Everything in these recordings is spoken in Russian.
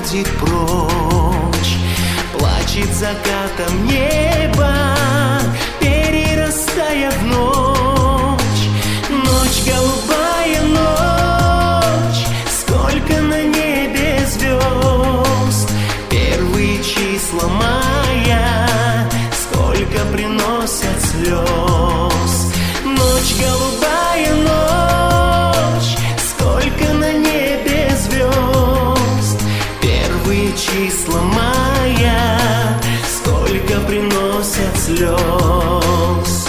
уходит прочь. Плачет закатом небо, перерастая в ночь. Ночь, голубая ночь, сколько на небе звезд. Первые числа мая, сколько приносят слез. Ночь, голубая ночь, сколько на небе звезд. Первые числа мая, сколько приносят слез.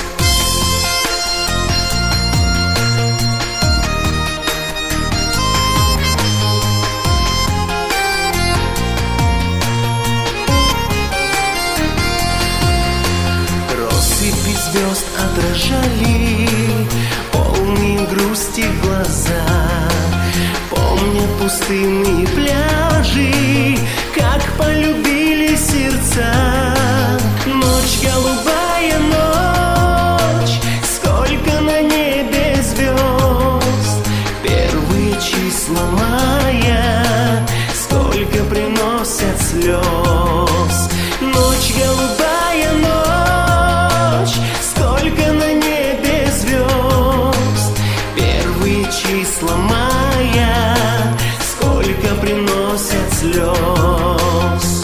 Россыпи звезд отражали полные грусти глаза, помня пустынные пляжи, как полюбили сердца. Ночь, голубая ночь, сколько на небе звезд. Первые числа мая, сколько приносят слез. Ночь, голубая ночь, сколько на небе звезд. Первые числа мая, сколько приносят слез.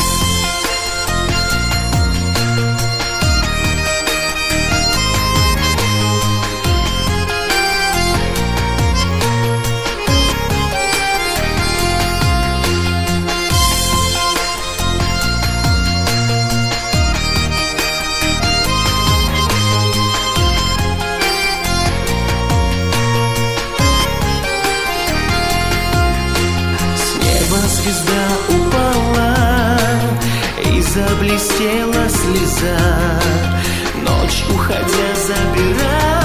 Звезда упала, и заблестела слеза. Ночь, уходя, забирает